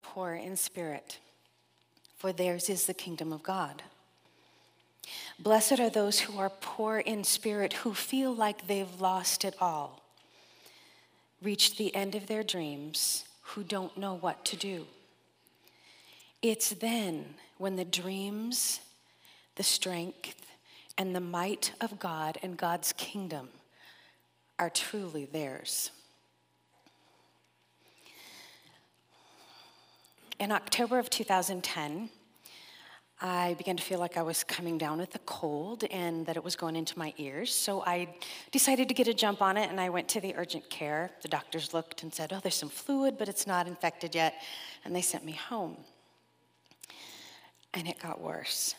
poor in spirit, for theirs is the kingdom of God. Blessed are those who are poor in spirit, who feel like they've lost it all, reached the end of their dreams, who don't know what to do. It's then when the dreams, the strength, and the might of God and God's kingdom are truly theirs. In October of 2010, I began to feel like I was coming down with a cold and that it was going into my ears. So I decided to get a jump on it, and I went to the urgent care. The doctors looked and said, "Oh, there's some fluid, but it's not infected yet." And they sent me home. And it got worse.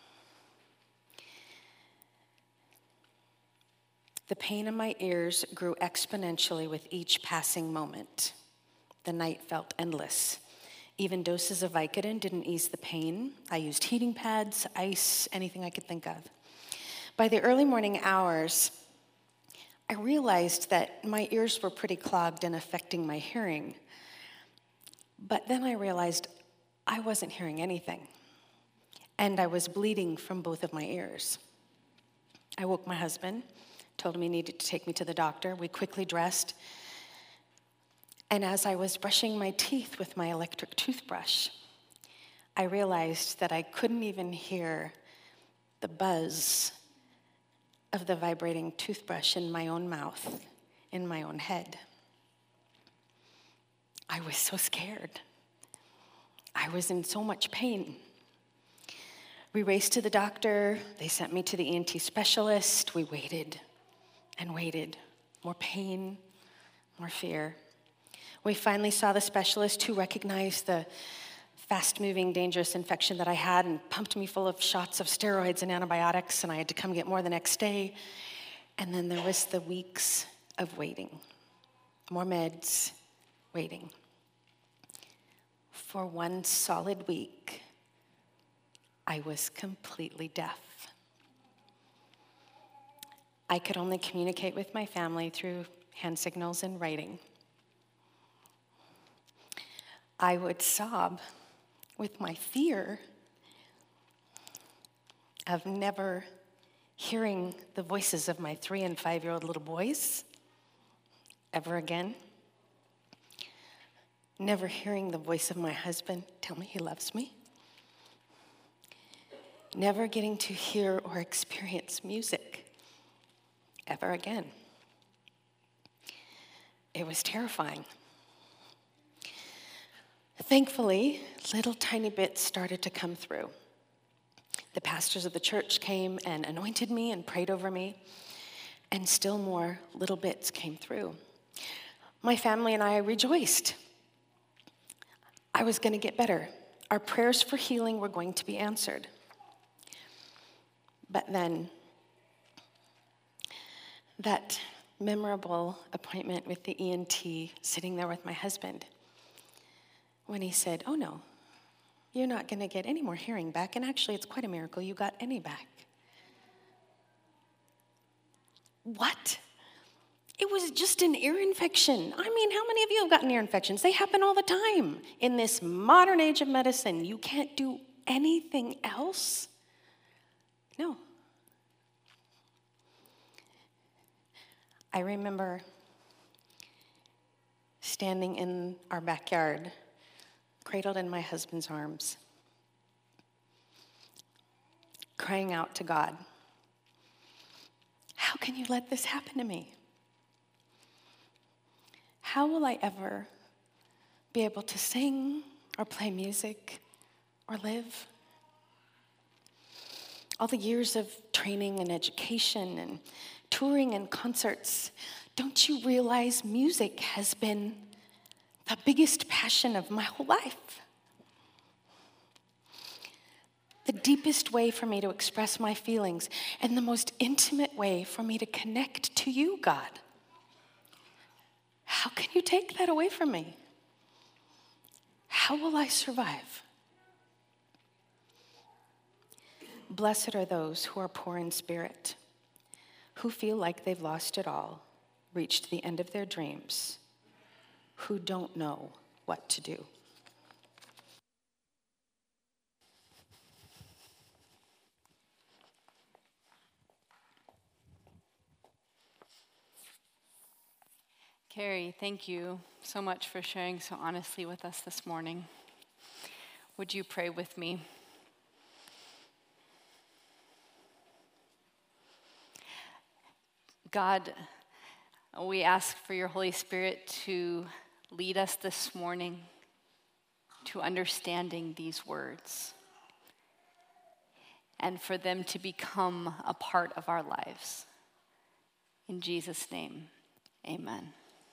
The pain in my ears grew exponentially with each passing moment. The night felt endless. Even doses of Vicodin didn't ease the pain. I used heating pads, ice, anything I could think of. By the early morning hours, I realized that my ears were pretty clogged and affecting my hearing. But then I realized I wasn't hearing anything, and I was bleeding from both of my ears. I woke my husband, told him he needed to take me to the doctor. We quickly dressed. And as I was brushing my teeth with my electric toothbrush, I realized that I couldn't even hear the buzz of the vibrating toothbrush in my own mouth, in my own head. I was so scared. I was in so much pain. We raced to the doctor. They sent me to the ENT specialist. We waited and waited. More pain, more fear. We finally saw the specialist, who recognized the fast-moving, dangerous infection that I had and pumped me full of shots of steroids and antibiotics, and I had to come get more the next day. And then there was the weeks of waiting. More meds, waiting. For one solid week, I was completely deaf. I could only communicate with my family through hand signals and writing. I would sob with my fear of never hearing the voices of my 3- and 5-year-old little boys ever again. Never hearing the voice of my husband tell me he loves me. Never getting to hear or experience music ever again. It was terrifying. Thankfully, little tiny bits started to come through. The pastors of the church came and anointed me and prayed over me, and still more little bits came through. My family and I rejoiced. I was going to get better. Our prayers for healing were going to be answered. But then, that memorable appointment with the ENT, sitting there with my husband, when he said, "Oh no, you're not going to get any more hearing back, and actually it's quite a miracle you got any back." What? It was just an ear infection. I mean, how many of you have gotten ear infections? They happen all the time. In this modern age of medicine, you can't do anything else? No. I remember standing in our backyard, cradled in my husband's arms, crying out to God, "How can you let this happen to me? How will I ever be able to sing or play music or live? All the years of training and education and touring and concerts, don't you realize music has been the biggest passion of my whole life? The deepest way for me to express my feelings, and the most intimate way for me to connect to you, God. How can you take that away from me? How will I survive?" Blessed are those who are poor in spirit, who feel like they've lost it all, reached the end of their dreams, who don't know what to do. Carrie, thank you so much for sharing so honestly with us this morning. Would you pray with me? God, we ask for your Holy Spirit to lead us this morning to understanding these words and for them to become a part of our lives. In Jesus' name, amen.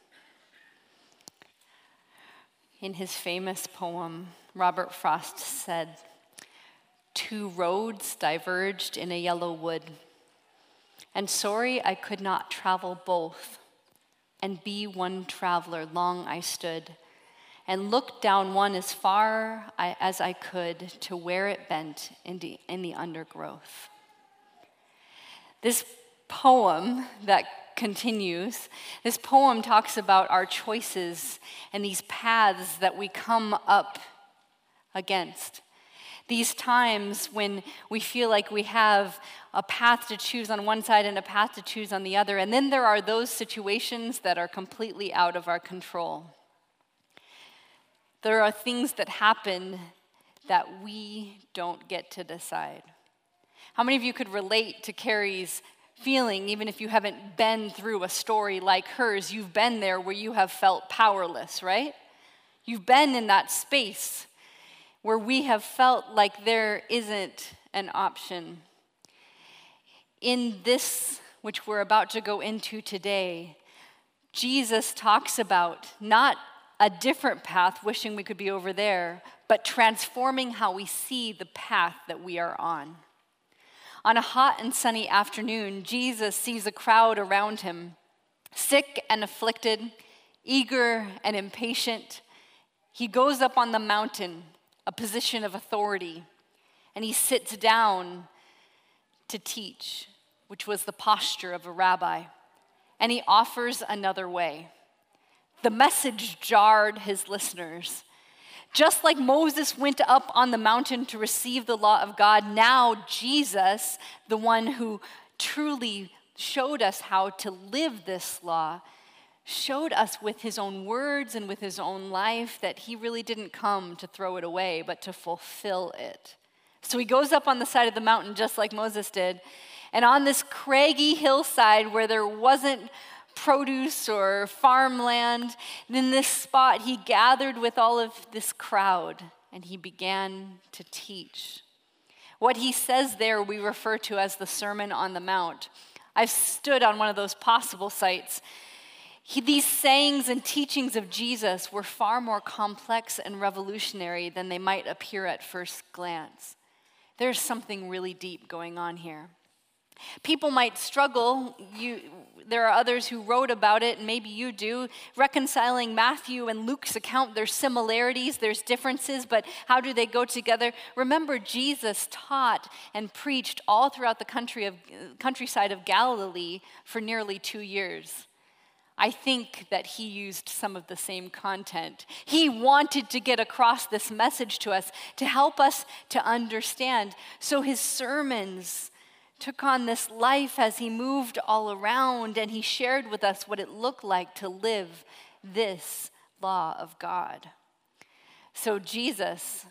In his famous poem, Robert Frost said, "Two roads diverged in a yellow wood, and sorry I could not travel both, and be one traveler. Long I stood, and looked down one as far as I could to where it bent in the undergrowth." This poem that continues, this poem talks about our choices and these paths that we come up against. These times when we feel like we have a path to choose on one side and a path to choose on the other. And then there are those situations that are completely out of our control. There are things that happen that we don't get to decide. How many of you could relate to Carrie's feeling, even if you haven't been through a story like hers? You've been there where you have felt powerless, right? You've been in that space where we have felt like there isn't an option. In this, which we're about to go into today, Jesus talks about not a different path, wishing we could be over there, but transforming how we see the path that we are on. On a hot and sunny afternoon, Jesus sees a crowd around him, sick and afflicted, eager and impatient. He goes up on the mountain, a position of authority, and he sits down to teach, which was the posture of a rabbi, and he offers another way. The message jarred his listeners. Just like Moses went up on the mountain to receive the law of God, now Jesus, the one who truly showed us how to live this law, showed us with his own words and with his own life that he really didn't come to throw it away, but to fulfill it. So he goes up on the side of the mountain just like Moses did, and on this craggy hillside where there wasn't produce or farmland, in this spot he gathered with all of this crowd and he began to teach. What he says there we refer to as the Sermon on the Mount. I've stood on one of those possible sites. These sayings and teachings of Jesus were far more complex and revolutionary than they might appear at first glance. There's something really deep going on here. People might struggle, there are others who wrote about it, and maybe you do, reconciling Matthew and Luke's account. There's similarities, there's differences, but how do they go together? Remember, Jesus taught and preached all throughout the countryside of Galilee for nearly 2 years. I think that he used some of the same content. He wanted to get across this message to us, to help us to understand. So his sermons took on this life as he moved all around, and he shared with us what it looked like to live this law of God. So Jesus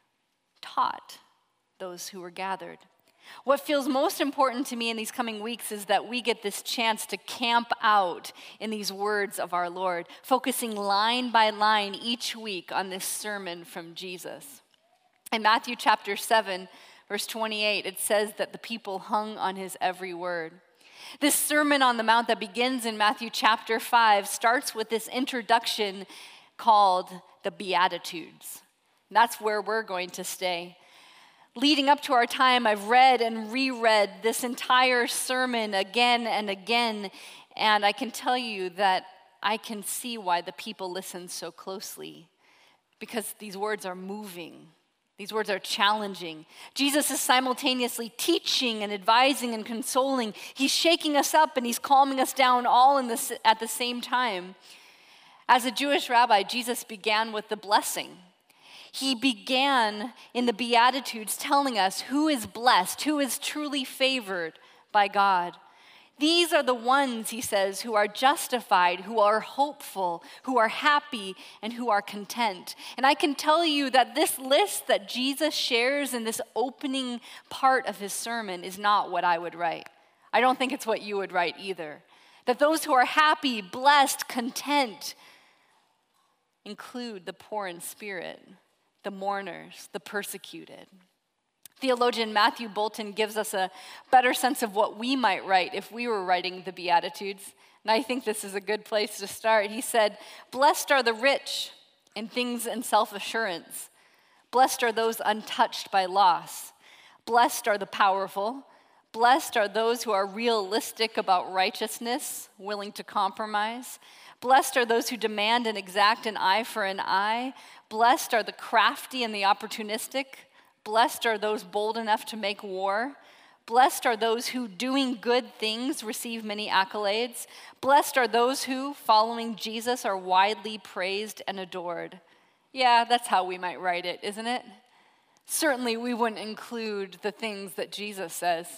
taught those who were gathered. What feels most important to me in these coming weeks is that we get this chance to camp out in these words of our Lord, focusing line by line each week on this sermon from Jesus. In Matthew chapter 7, verse 28, it says that the people hung on his every word. This Sermon on the Mount that begins in Matthew chapter 5 starts with this introduction called the Beatitudes. And that's where we're going to stay. Leading up to our time, I've read and reread this entire sermon again and again, and I can tell you that I can see why the people listen so closely, because these words are moving. These words are challenging. Jesus is simultaneously teaching and advising and consoling. He's shaking us up and he's calming us down all at the same time. As a Jewish rabbi, Jesus began with the blessing. He began in the Beatitudes telling us who is blessed, who is truly favored by God. These are the ones, he says, who are justified, who are hopeful, who are happy, and who are content. And I can tell you that this list that Jesus shares in this opening part of his sermon is not what I would write. I don't think it's what you would write either. That those who are happy, blessed, content include the poor in spirit, the mourners, the persecuted. Theologian Matthew Bolton gives us a better sense of what we might write if we were writing the Beatitudes. And I think this is a good place to start. He said, "Blessed are the rich in things and self-assurance. Blessed are those untouched by loss. Blessed are the powerful. Blessed are those who are realistic about righteousness, willing to compromise. Blessed are those who demand and exact an eye for an eye. Blessed are the crafty and the opportunistic. Blessed are those bold enough to make war. Blessed are those who, doing good things, receive many accolades. Blessed are those who, following Jesus, are widely praised and adored." Yeah, that's how we might write it, isn't it? Certainly, we wouldn't include the things that Jesus says.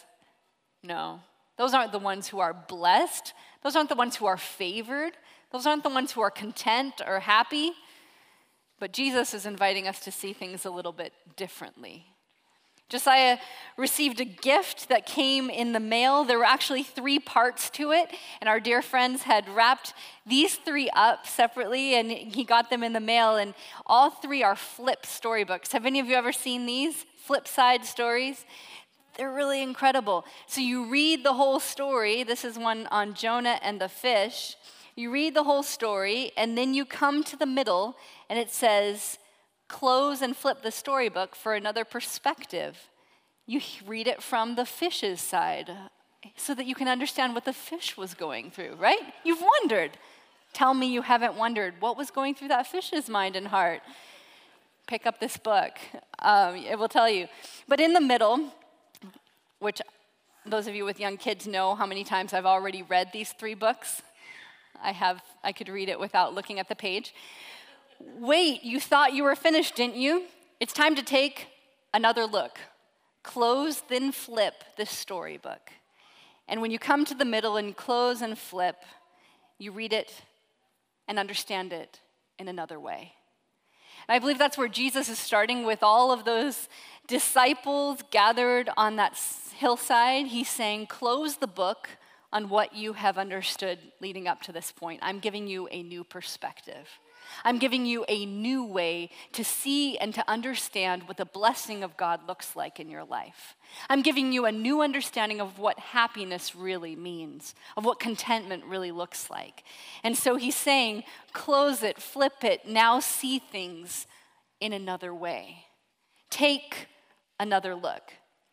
No, those aren't the ones who are blessed. Those aren't the ones who are favored. Those aren't the ones who are content or happy. But Jesus is inviting us to see things a little bit differently. Josiah received a gift that came in the mail. There were actually 3 parts to it, and our dear friends had wrapped these 3 up separately, and he got them in the mail, and all 3 are flip storybooks. Have any of you ever seen these flip side stories? They're really incredible. So you read the whole story. This is one on Jonah and the fish. You read the whole story, and then you come to the middle, and it says, close and flip the storybook for another perspective. You read it from the fish's side so that you can understand what the fish was going through, right? You've wondered. Tell me you haven't wondered what was going through that fish's mind and heart. Pick up this book. It will tell you. But in the middle, which those of you with young kids know how many times I've already read these 3 books. I could read it without looking at the page. Wait, you thought you were finished, didn't you? It's time to take another look. Close, then flip this storybook. And when you come to the middle and close and flip, you read it and understand it in another way. And I believe that's where Jesus is starting with all of those disciples gathered on that hillside. He's saying, close the book on what you have understood leading up to this point. I'm giving you a new perspective. I'm giving you a new way to see and to understand what the blessing of God looks like in your life. I'm giving you a new understanding of what happiness really means, of what contentment really looks like. And so he's saying, close it, flip it, now see things in another way. Take another look.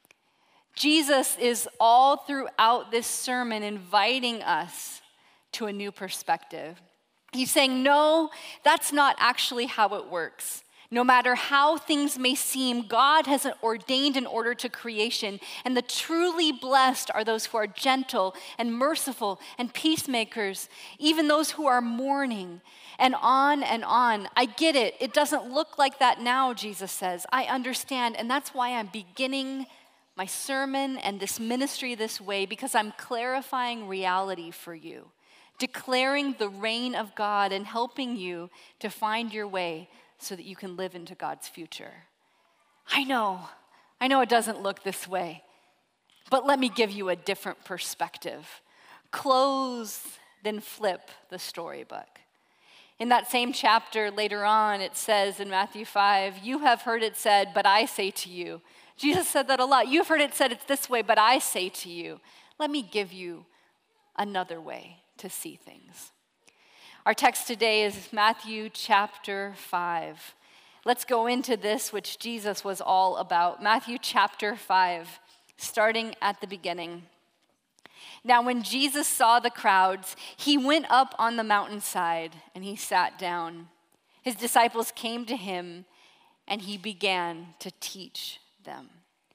Jesus is all throughout this sermon inviting us to a new perspective. He's saying, no, that's not actually how it works. No matter how things may seem, God has ordained an order to creation, and the truly blessed are those who are gentle and merciful and peacemakers, even those who are mourning, and on and on. I get it. It doesn't look like that now, Jesus says. I understand, and that's why I'm beginning my sermon and this ministry this way, because I'm clarifying reality for you, declaring the reign of God and helping you to find your way so that you can live into God's future. I know it doesn't look this way, but let me give you a different perspective. Close, then flip the storybook. In that same chapter later on, it says in Matthew 5, you have heard it said, but I say to you. Jesus said that a lot. You've heard it said it's this way, but I say to you. Let me give you another way to see things. Our text today is Matthew chapter 5. Let's go into this, which Jesus was all about. Matthew chapter 5, starting at the beginning. Now, when Jesus saw the crowds, he went up on the mountainside and he sat down. His disciples came to him and he began to teach them.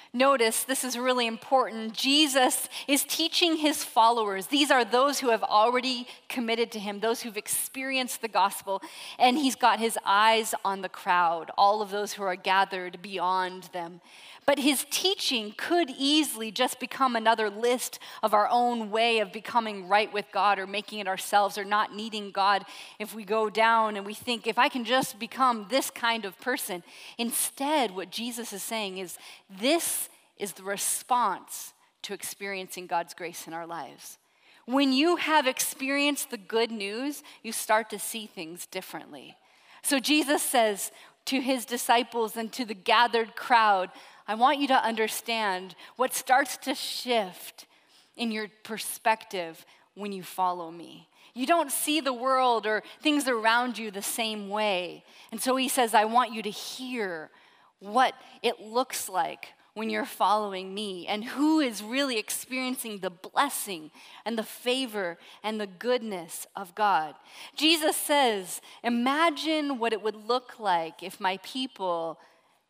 Notice, this is really important. Jesus is teaching his followers. These are those who have already committed to him, those who've experienced the gospel, and he's got his eyes on the crowd, all of those who are gathered beyond them. But his teaching could easily just become another list of our own way of becoming right with God or making it ourselves or not needing God if we go down and we think, if I can just become this kind of person. Instead, what Jesus is saying is, this is the response to experiencing God's grace in our lives. When you have experienced the good news, you start to see things differently. So Jesus says to his disciples and to the gathered crowd, I want you to understand what starts to shift in your perspective when you follow me. You don't see the world or things around you the same way. And so he says, I want you to hear what it looks like when you're following me and who is really experiencing the blessing and the favor and the goodness of God. Jesus says, imagine what it would look like if my people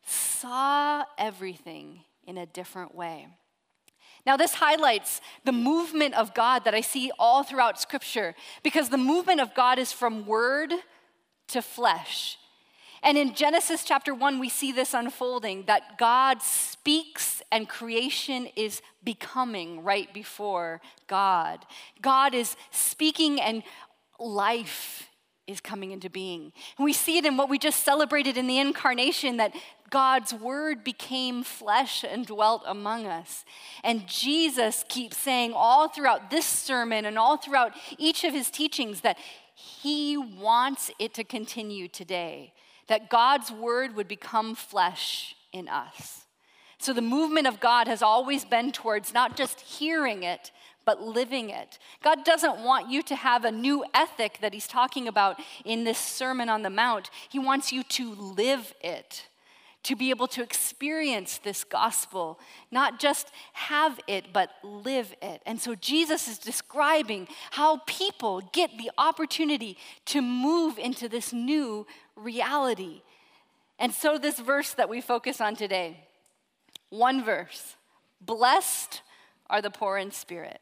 saw everything in a different way. Now, this highlights the movement of God that I see all throughout Scripture, because the movement of God is from word to flesh. And in Genesis chapter 1, we see this unfolding, that God speaks and creation is becoming right before God. God is speaking and life is coming into being. And we see it in what we just celebrated in the incarnation, that God's word became flesh and dwelt among us. And Jesus keeps saying all throughout this sermon and all throughout each of his teachings that he wants it to continue today, that God's word would become flesh in us. So the movement of God has always been towards not just hearing it, but living it. God doesn't want you to have a new ethic that he's talking about in this Sermon on the Mount. He wants you to live it, to be able to experience this gospel, not just have it, but live it. And so Jesus is describing how people get the opportunity to move into this new reality. And so this verse that we focus on today, one verse, blessed are the poor in spirit,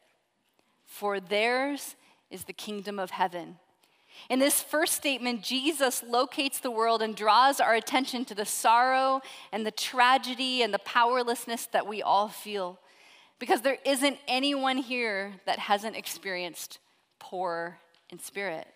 for theirs is the kingdom of heaven. In this first statement, Jesus locates the world and draws our attention to the sorrow and the tragedy and the powerlessness that we all feel. Because there isn't anyone here that hasn't experienced poor in spirit.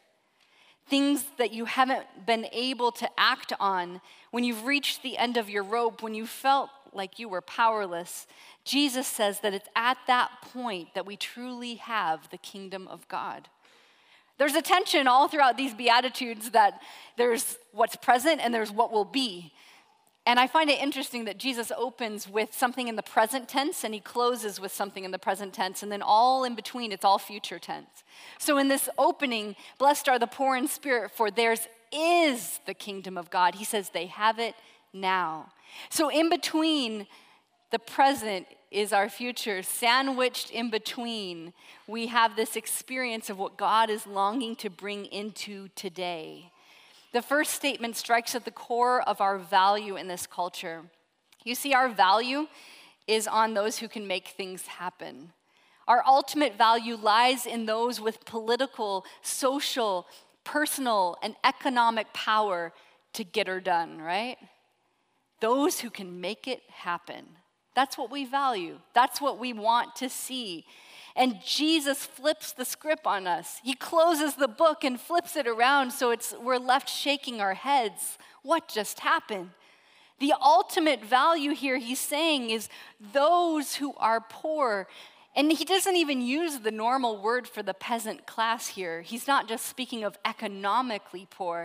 Things that you haven't been able to act on when you've reached the end of your rope, when you felt like you were powerless. Jesus says that it's at that point that we truly have the kingdom of God. There's a tension all throughout these Beatitudes that there's what's present and there's what will be. And I find it interesting that Jesus opens with something in the present tense and he closes with something in the present tense, and then all in between, it's all future tense. So in this opening, blessed are the poor in spirit, for theirs is the kingdom of God. He says they have it now. So in between the present is our future. Sandwiched in between, we have this experience of what God is longing to bring into today. The first statement strikes at the core of our value in this culture. You see, our value is on those who can make things happen. Our ultimate value lies in those with political, social, personal, and economic power to get her done, right? Those who can make it happen. That's what we value. That's what we want to see. And Jesus flips the script on us. He closes the book and flips it around so we're left shaking our heads. What just happened? The ultimate value here, he's saying, is those who are poor. And he doesn't even use the normal word for the peasant class here. He's not just speaking of economically poor.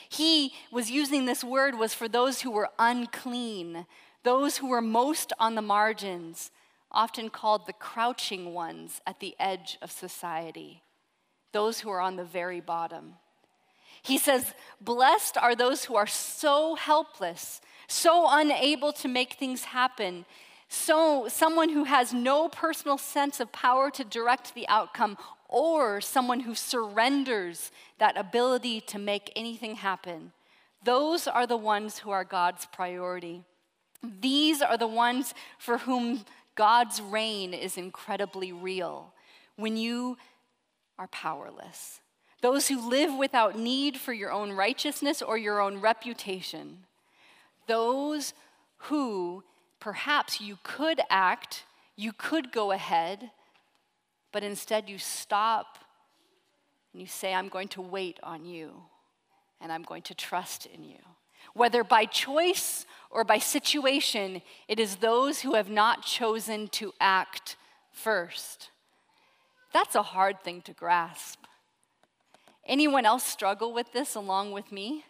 He was using this word was for those who were unclean, those who were most on the margins, often called the crouching ones at the edge of society, those who are on the very bottom. He says, blessed are those who are so helpless, so unable to make things happen, so someone who has no personal sense of power to direct the outcome, or someone who surrenders that ability to make anything happen. Those are the ones who are God's priority. These are the ones for whom God's reign is incredibly real when you are powerless. Those who live without need for your own righteousness or your own reputation. Those who perhaps you could act, you could go ahead, but instead you stop and you say, I'm going to wait on you and I'm going to trust in you. Whether by choice or by situation, it is those who have not chosen to act first. That's a hard thing to grasp. Anyone else struggle with this along with me?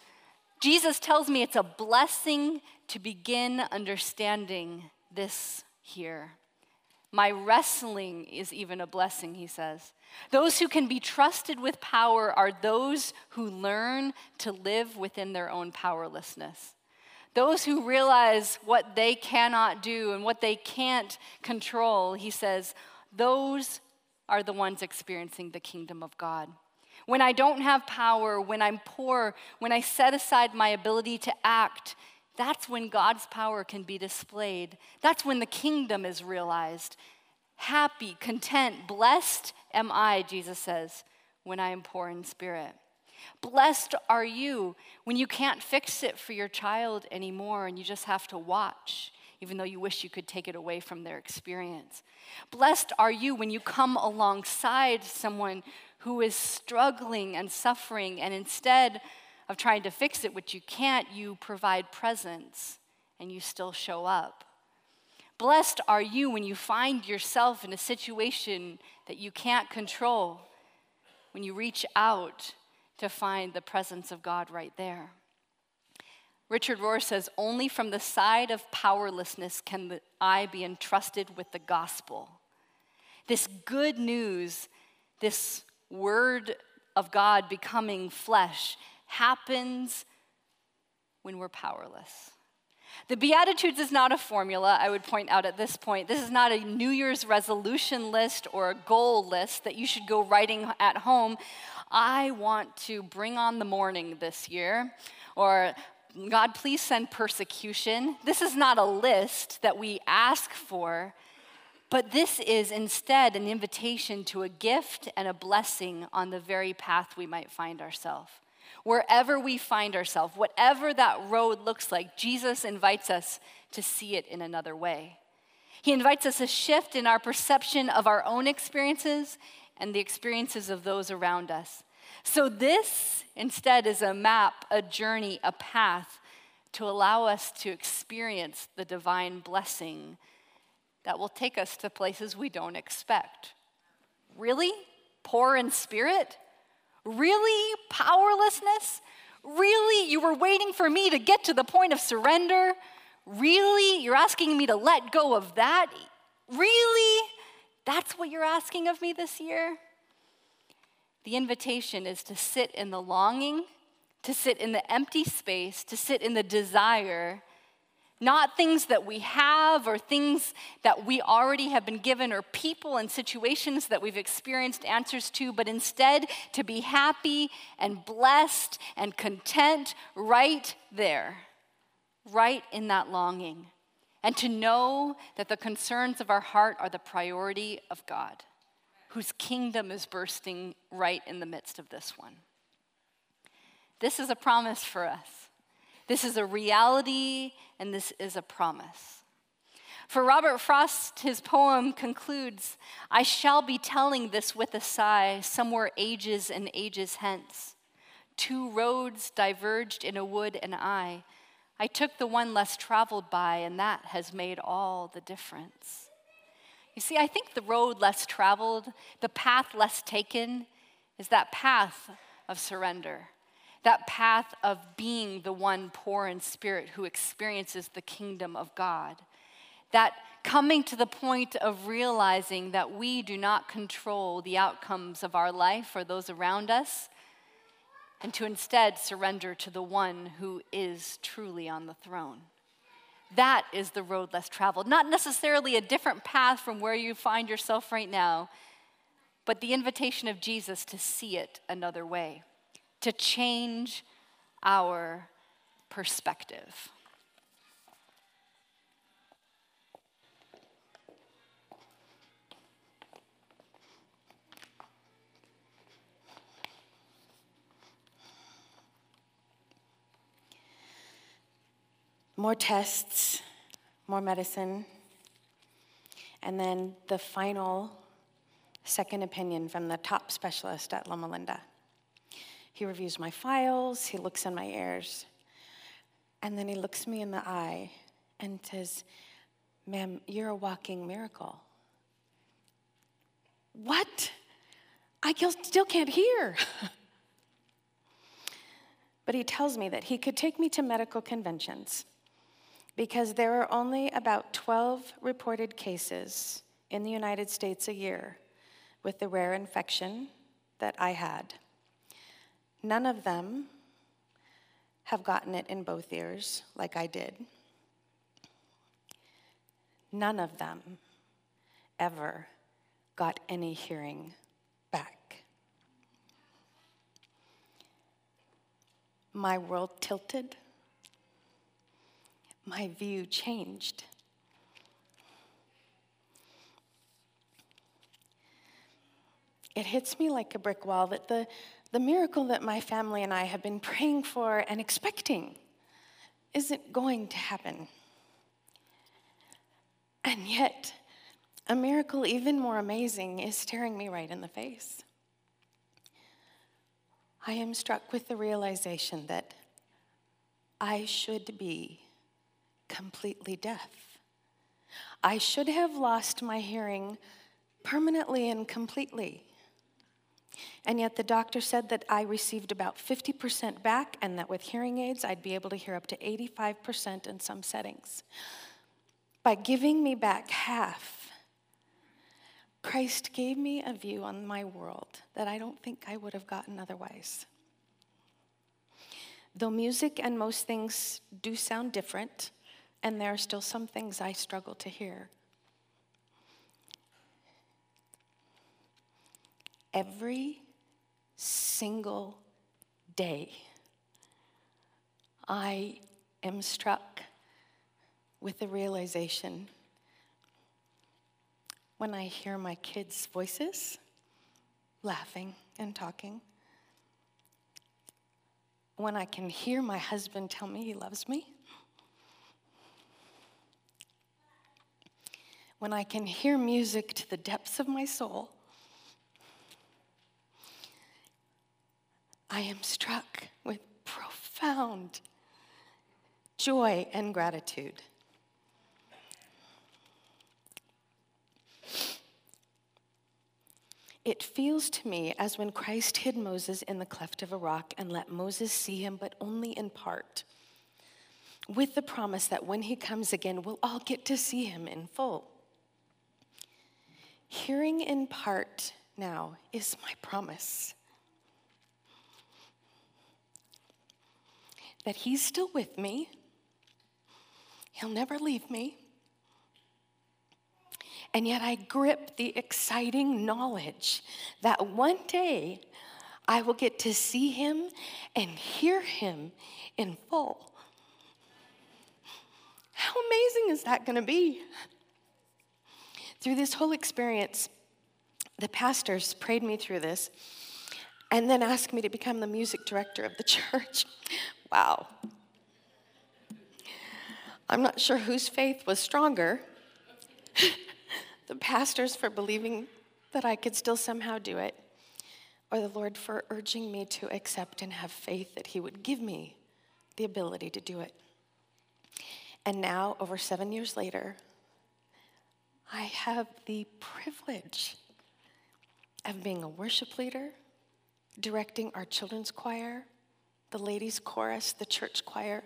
Jesus tells me it's a blessing to begin understanding this here. My wrestling is even a blessing, he says. Those who can be trusted with power are those who learn to live within their own powerlessness. Those who realize what they cannot do and what they can't control, he says, those are the ones experiencing the kingdom of God. When I don't have power, when I'm poor, when I set aside my ability to act, that's when God's power can be displayed. That's when the kingdom is realized. Happy, content, blessed am I, Jesus says, when I am poor in spirit. Blessed are you when you can't fix it for your child anymore and you just have to watch, even though you wish you could take it away from their experience. Blessed are you when you come alongside someone who is struggling and suffering, and instead of trying to fix it, which you can't, you provide presence and you still show up. Blessed are you when you find yourself in a situation that you can't control, when you reach out to find the presence of God right there. Richard Rohr says, only from the side of powerlessness can the eye be entrusted with the gospel. This good news, this word of God becoming flesh, happens when we're powerless. The Beatitudes is not a formula, I would point out at this point. This is not a New Year's resolution list or a goal list that you should go writing at home. I want to bring on the morning this year, or God, please send persecution. This is not a list that we ask for, but this is instead an invitation to a gift and a blessing on the very path we might find ourselves. Wherever we find ourselves, whatever that road looks like, Jesus invites us to see it in another way. He invites us to shift in our perception of our own experiences and the experiences of those around us. So this instead is a map, a journey, a path to allow us to experience the divine blessing that will take us to places we don't expect. Really? Poor in spirit? Really? Powerlessness? Really? You were waiting for me to get to the point of surrender? Really? You're asking me to let go of that? Really? That's what you're asking of me this year? The invitation is to sit in the longing, to sit in the empty space, to sit in the desire, not things that we have or things that we already have been given or people and situations that we've experienced answers to, but instead to be happy and blessed and content right there, right in that longing, and to know that the concerns of our heart are the priority of God, whose kingdom is bursting right in the midst of this one. This is a promise for us. This is a reality, and this is a promise. For Robert Frost, his poem concludes, I shall be telling this with a sigh, somewhere ages and ages hence. 2 roads diverged in a wood, and I took the one less traveled by, and that has made all the difference. You see, I think the road less traveled, the path less taken, is that path of surrender. That path of being the one poor in spirit who experiences the kingdom of God. That coming to the point of realizing that we do not control the outcomes of our life or those around us, and to instead surrender to the one who is truly on the throne. That is the road less traveled. Not necessarily a different path from where you find yourself right now, but the invitation of Jesus to see it another way. To change our perspective. More tests, more medicine, and then the final second opinion from the top specialist at Loma Linda. He reviews my files, he looks in my ears, and then he looks me in the eye and says, "Ma'am, you're a walking miracle." What? I still can't hear. But he tells me that he could take me to medical conventions because there are only about 12 reported cases in the United States a year with the rare infection that I had. None of them have gotten it in both ears like I did. None of them ever got any hearing back. My world tilted. My view changed. It hits me like a brick wall that the miracle that my family and I have been praying for and expecting isn't going to happen. And yet, a miracle even more amazing is staring me right in the face. I am struck with the realization that I should be completely deaf. I should have lost my hearing permanently and completely. And yet the doctor said that I received about 50% back, and that with hearing aids, I'd be able to hear up to 85% in some settings. By giving me back half, Christ gave me a view on my world that I don't think I would have gotten otherwise. Though music and most things do sound different, and there are still some things I struggle to hear, every single day, I am struck with the realization when I hear my kids' voices laughing and talking, when I can hear my husband tell me he loves me, when I can hear music to the depths of my soul, I am struck with profound joy and gratitude. It feels to me as when Christ hid Moses in the cleft of a rock and let Moses see him, but only in part, with the promise that when he comes again, we'll all get to see him in full. Hearing in part now is my promise that he's still with me. He'll never leave me. And yet I grip the exciting knowledge that one day I will get to see him and hear him in full. How amazing is that going to be? Through this whole experience, the pastors prayed me through this and then asked me to become the music director of the church. Wow. I'm not sure whose faith was stronger. The pastors for believing that I could still somehow do it, or the Lord for urging me to accept and have faith that he would give me the ability to do it. And now, over 7 years later, I have the privilege of being a worship leader, directing our children's choir, the ladies' chorus, the church choir.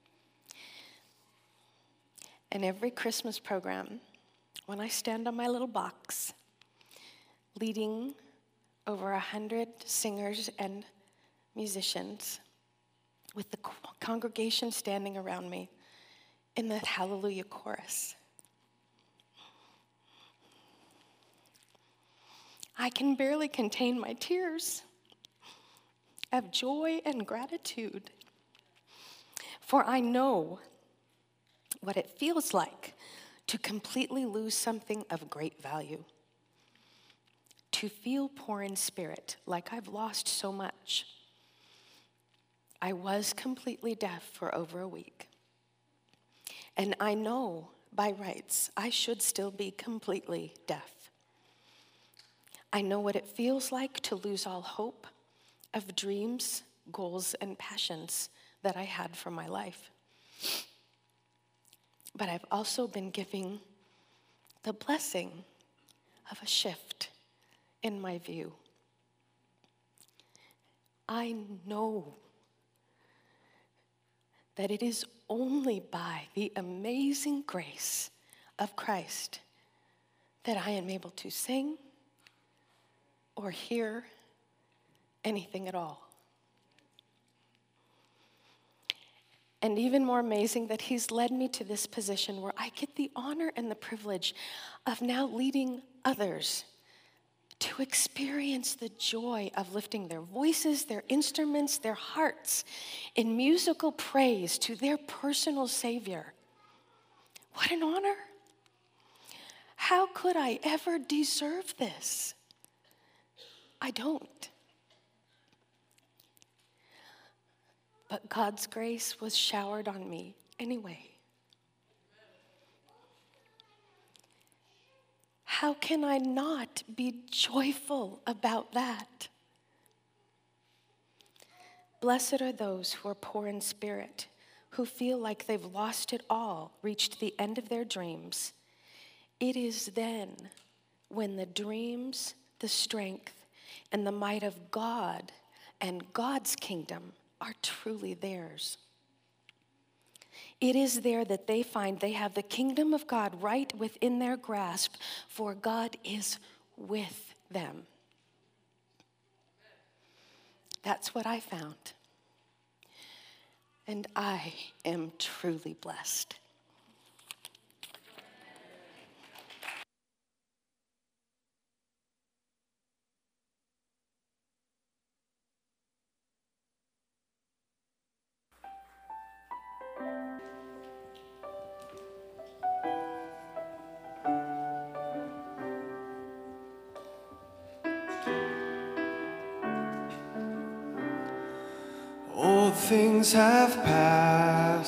And every Christmas program, when I stand on my little box, leading over 100 singers and musicians, with the congregation standing around me in that Hallelujah chorus, I can barely contain my tears of joy and gratitude, for I know what it feels like to completely lose something of great value, to feel poor in spirit, like I've lost so much. I was completely deaf for over a week. And I know by rights I should still be completely deaf. I know what it feels like to lose all hope of dreams, goals, and passions that I had for my life. But I've also been given the blessing of a shift in my view. I know that it is only by the amazing grace of Christ that I am able to sing or hear anything at all. And even more amazing that he's led me to this position where I get the honor and the privilege of now leading others to experience the joy of lifting their voices, their instruments, their hearts in musical praise to their personal Savior. What an honor. How could I ever deserve this? I don't. But God's grace was showered on me anyway. How can I not be joyful about that? Blessed are those who are poor in spirit, who feel like they've lost it all, reached the end of their dreams. It is then when the dreams, the strength, and the might of God and God's kingdom are truly theirs. It is there that they find they have the kingdom of God right within their grasp, for God is with them. That's what I found. And I am truly blessed. Old things have passed.